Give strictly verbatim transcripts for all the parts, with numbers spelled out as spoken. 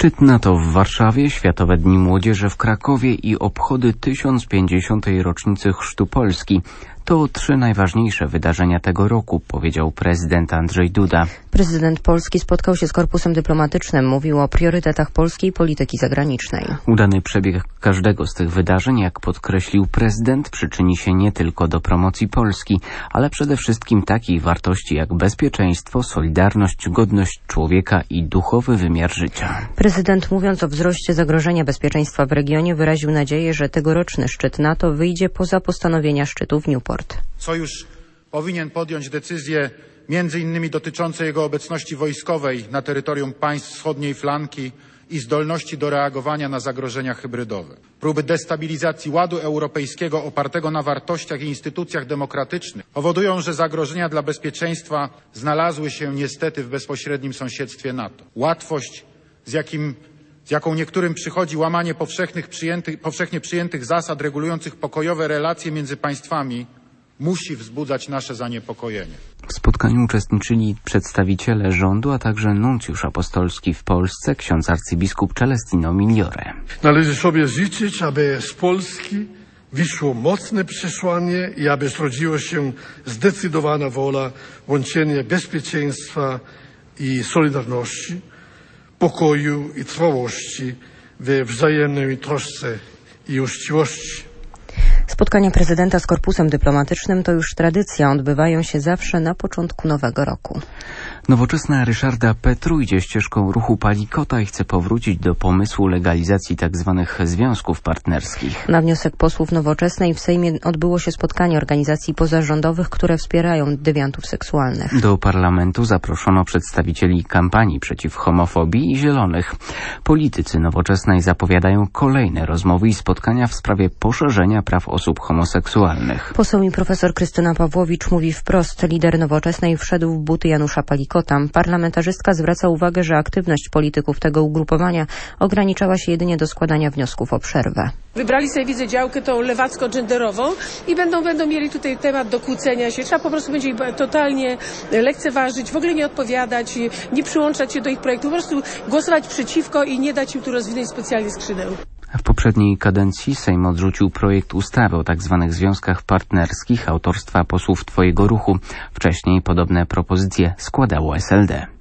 Szczyt NATO w Warszawie, Światowe Dni Młodzieży w Krakowie i obchody tysiąc pięćdziesiątej rocznicy chrztu Polski. To trzy najważniejsze wydarzenia tego roku, powiedział prezydent Andrzej Duda. Prezydent Polski spotkał się z korpusem dyplomatycznym, mówił o priorytetach polskiej polityki zagranicznej. Udany przebieg każdego z tych wydarzeń, jak podkreślił prezydent, przyczyni się nie tylko do promocji Polski, ale przede wszystkim takich wartości jak bezpieczeństwo, solidarność, godność człowieka i duchowy wymiar życia. Prezydent, mówiąc o wzroście zagrożenia bezpieczeństwa w regionie, wyraził nadzieję, że tegoroczny szczyt NATO wyjdzie poza postanowienia szczytu w Newport. Sojusz powinien podjąć decyzje między innymi dotyczące jego obecności wojskowej na terytorium państw wschodniej flanki i zdolności do reagowania na zagrożenia hybrydowe. Próby destabilizacji ładu europejskiego opartego na wartościach i instytucjach demokratycznych powodują, że zagrożenia dla bezpieczeństwa znalazły się niestety w bezpośrednim sąsiedztwie NATO. Łatwość, z jakim z jaką niektórym przychodzi łamanie powszechnych przyjętych, powszechnie przyjętych zasad regulujących pokojowe relacje między państwami, musi wzbudzać nasze zaniepokojenie. W spotkaniu uczestniczyli przedstawiciele rządu, a także nuncjusz apostolski w Polsce, ksiądz arcybiskup Celestino Migliore. Należy sobie życzyć, aby z Polski wyszło mocne przesłanie i aby zrodziła się zdecydowana wola łączenia bezpieczeństwa i solidarności, pokoju i trwałości we wzajemnej trosce i uczciwości. Spotkania prezydenta z korpusem dyplomatycznym to już tradycja, odbywają się zawsze na początku nowego roku. Nowoczesna Ryszarda Petru idzie ścieżką ruchu Palikota i chce powrócić do pomysłu legalizacji tzw. związków partnerskich. Na wniosek posłów Nowoczesnej w Sejmie odbyło się spotkanie organizacji pozarządowych, które wspierają dewiantów seksualnych. Do parlamentu zaproszono przedstawicieli kampanii przeciw homofobii i Zielonych. Politycy Nowoczesnej zapowiadają kolejne rozmowy i spotkania w sprawie poszerzenia praw osób homoseksualnych. Poseł i profesor Krystyna Pawłowicz mówi wprost, lider Nowoczesnej wszedł w buty Janusza Palikota. Parlamentarzystka zwraca uwagę, że aktywność polityków tego ugrupowania ograniczała się jedynie do składania wniosków o przerwę. Wybrali sobie, widzę, działkę tą lewacko-genderową i będą, będą mieli tutaj temat do kłócenia się. Trzeba po prostu będzie ich totalnie lekceważyć, w ogóle nie odpowiadać, nie przyłączać się do ich projektu, po prostu głosować przeciwko i nie dać im tu rozwinąć specjalnie skrzydeł. W poprzedniej kadencji Sejm odrzucił projekt ustawy o tzw. związkach partnerskich autorstwa posłów Twojego Ruchu. Wcześniej podobne propozycje składało S L D.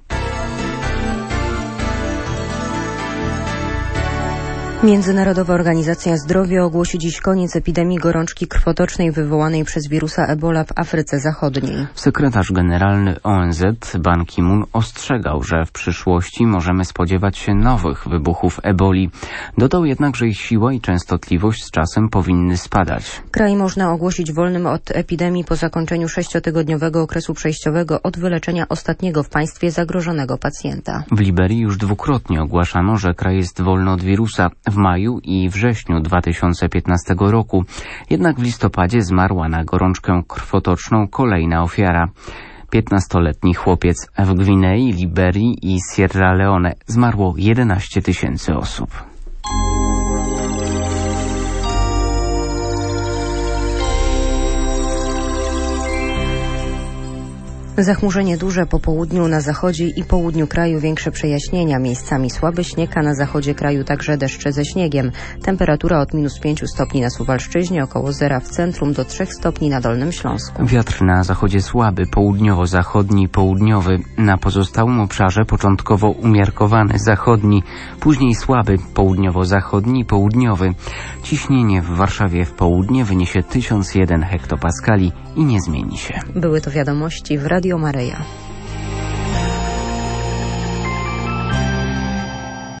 Międzynarodowa Organizacja Zdrowia ogłosi dziś koniec epidemii gorączki krwotocznej wywołanej przez wirusa Ebola w Afryce Zachodniej. Sekretarz generalny O N Z Ban Ki-moon ostrzegał, że w przyszłości możemy spodziewać się nowych wybuchów eboli. Dodał jednak, że ich siła i częstotliwość z czasem powinny spadać. Kraj można ogłosić wolnym od epidemii po zakończeniu sześciotygodniowego okresu przejściowego od wyleczenia ostatniego w państwie zagrożonego pacjenta. W Liberii już dwukrotnie ogłaszano, że kraj jest wolny od wirusa. W maju i wrześniu dwa tysiące piętnastego roku. Jednak w listopadzie zmarła na gorączkę krwotoczną kolejna ofiara. piętnastoletni chłopiec. W Gwinei, Liberii i Sierra Leone zmarło jedenaście tysięcy osób. Zachmurzenie duże po południu na zachodzie i południu kraju, większe przejaśnienia, miejscami słaby śnieg, a na zachodzie kraju także deszcze ze śniegiem. Temperatura od minus pięciu stopni na Suwalszczyźnie, około zera w centrum, do trzech stopni na Dolnym Śląsku. Wiatr na zachodzie słaby, południowo-zachodni, południowy. Na pozostałym obszarze początkowo umiarkowany zachodni, później słaby, południowo-zachodni, południowy. Ciśnienie w Warszawie w południe wyniesie tysiąc jeden hektopaskali i nie zmieni się. Były to wiadomości w Radio Maryja.